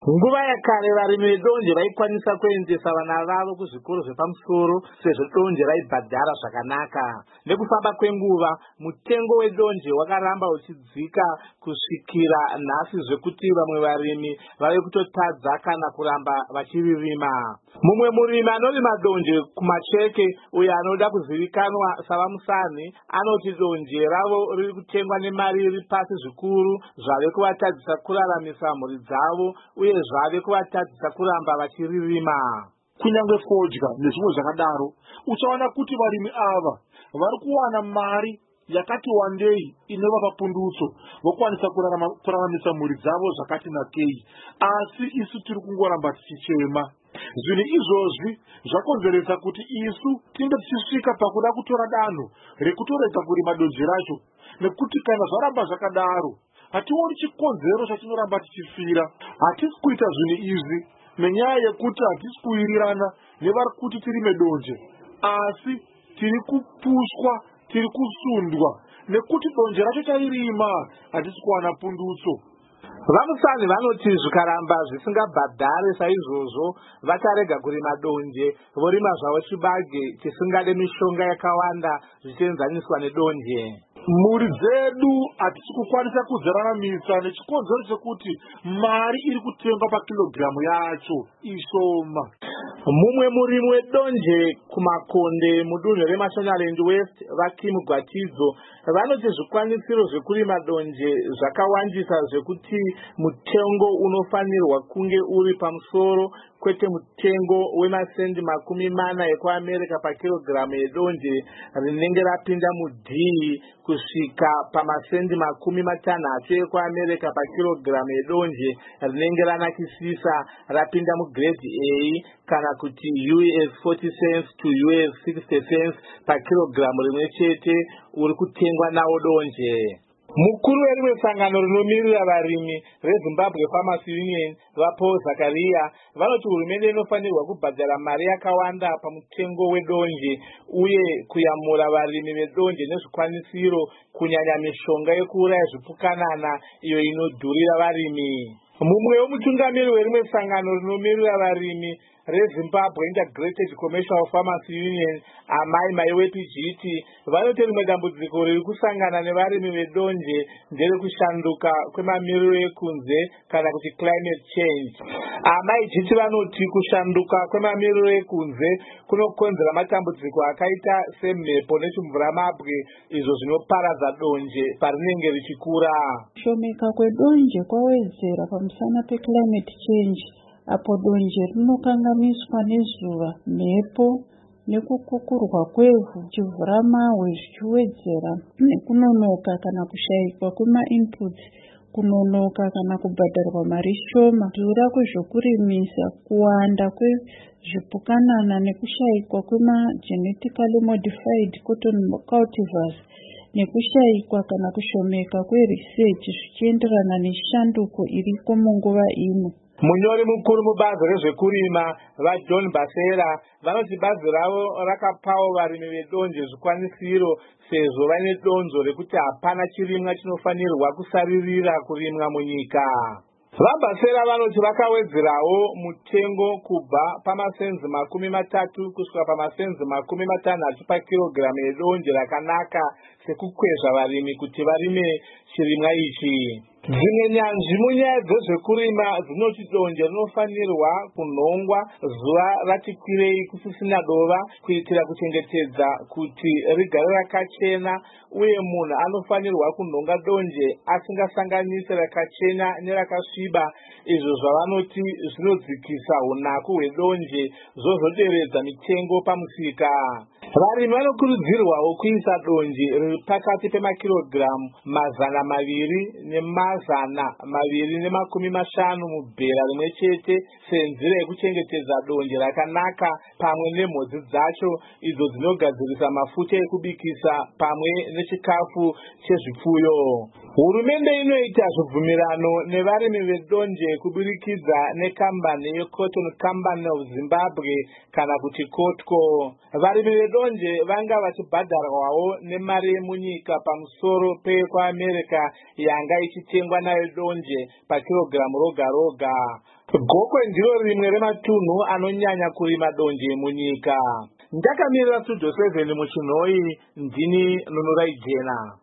Nguva yakare varimi vedonje vaikwanisa kuendesa vana vavo kuzvikoro zvepamusoro sezvo donje raibhadhara zvakanaka. Nekufamba kwenguva mutengo wedonje wakaramba uchidzika kusvikira nhasi zvekuti vamwe varimi vave kutotadza kana kuramba vachiririma. Mumwe murimi anorima donje kumacheke uyo anoda kuzivikanwa savamusani anoti donje ravo riri kutengwa nemari iri pasi zvikuru zvave kuvatadzisa kuraramisa mhuri dzavo uye zvave kuvatadzisa kuramba vachiririma. Kunyange fodya nezvimwe zvakadaro uchaona kuti varimi ava vari kuwana mari yakati wandei inovapa pundutso vokwanisa kuraramisa mhuri dzavo zvakati nakei. Asi isu tiri kungoramba tichichema. Zvinhu izvozvi zvakonzeresa kuti isu tinge tichisvika pakuda kutora danho rekutorega kurima donje racho, nekuti kana zvaramba zvakadaro hationi chikonzero chatinoramba tichifira. Hatisi kuita zvinhu izvi nenyaya yekuti hatisi kuwirirana nevari kuti tirime donje, asi tiri kupushwa, tiri kusundwa nekuti donje racho tairima hatisi kuwana pundutso. Vamusani vanoti zvikaramba zvisingabhadhare saizvozvo vacharega kurima donje, vorima zvavo chibage chisingade mishonga yakawanda zvichienzaniswa nedonje. Mhuri dzedu hatisi kukwanisa kudziraramisa nechikonzero chekuti mari iri kutengwa pakilogiramu yacho ishoma. Mumwe murimi wedonje kumakonde mudunhu reMashonaland West Vakimu Gwatidzo vanoti zvikwanisiro zvekurima donje zvakawandisa zvekuti mutengo unofanirwa kunge uri pamusoro kwete mutengo wemasendi 40 ekuAmerika pakilogiramu yedonje rinenge rapinda mudhii kusvika pamasendi 60 ekuAmerika pakilogiramu yedonje rinenge ranakisisa rapinda mugrade A kana kuti US 40 cents to US 60 cents pakilogiramu rimwe chete uri kutengwa nawo donje. Mukuru werimwe sangano rinomirira varimi reZimbabwe Farmers Union vaPaul Zakaria vanoti hurumende inofanirwa kubhadhara mari yakawanda pamutengo wedonje uye kuyamura varimi vedonje nezvikwanisiro kunyanya mishonga yekuuraya zvipukanana iyo inodhurira varimi. Mumwe wemutungamiri werimwe sangano rinomirira varimi reZimbabwe Integrated Commercial Farmers Union Amai Maiwepijiti vanoti rimwe dambudziko riri kusangana nevarimi vedonje nderekushanduka kwemamiriro ekunze kana kuti climate change. Amai Jiti vanoti kushanduka kwemamiriro ekunze kunokonzera matambudziko akaita semhepo nechimvuramabwe izvo zvinoparadza donje parinenge richikura. Kushomeka kwedonje kwawedzera pamusana peclimate change apo donje rinokanganiswa nezuva, mhepo nekukukurwa kwevhu, chimvuramahwe zvichiwedzera nekunonoka kana kushayikwa kwema-inputs, kunonoka kana kubhadharwa mari shoma, kudhura kwezvokurimisa, kuwanda kwezvipukanana nekushayikwa kwema-genetically modified cotton cultivars nekushayikwa kana kushomeka kweresearch zvichienderana neshanduko iriko munguva ino. Munyori mukuru mubazi rezvekurima vaJohn Basera vanoti bazi ravo rakapawo varimi vedonje zvikwanisiro sezvo vane donzo rekuti hapana chirimwa chinofanirwa kusaririra kurimwa munyika. VaBasera vanoti vakawedzerawo mutengo kubva pamasenzi 30 kusvika pamasenzi 60 pakilogiramu yedonje rakanaka sekukwezva varimi kuti varime chirimwa ichi. Dzimwe nyanzvi munyaya dzezvekurima dzinoti donje rinofanirwa kunhongwa zuva rati kwirei kusisina dova kuitira kuchengetedza kuti rigare rakachena, uye munhu anofanirwa kunhonga donje asingasanganisi rakachena nerakasviba, izvo zvavanoti zvinodzikisa unaku hwedonje zvozoderedza mitengo pamusika. Varimi vanokurudzirwawo kuisa donje riri pakati pemakilogiramu 200 ne250 mubhera rimwe chete senzira yekuchengetedza donje rakanaka pamwe nemhodzi dzacho idzo dzinogadzirisa mafuta ekubikisa pamwe nechikafu chezvipfuyo. Hurumende inoita zvibvumirano nevarimi vedonje kuburikidza nekambani yeCotton Company of Zimbabwe kana kuti COTCO. Varimi vedonje vanga vachibhadharwawo nemari yemunyika pamusoro pekwaAmerika yanga ichitengwa nayo donje pakilogiramu roga roga. Gokwe ndiro rimwe rematunhu anonyanya kurima donje munyika. Ndakamirira Studio 7 muChinhoi, ndini Nunurai Jena.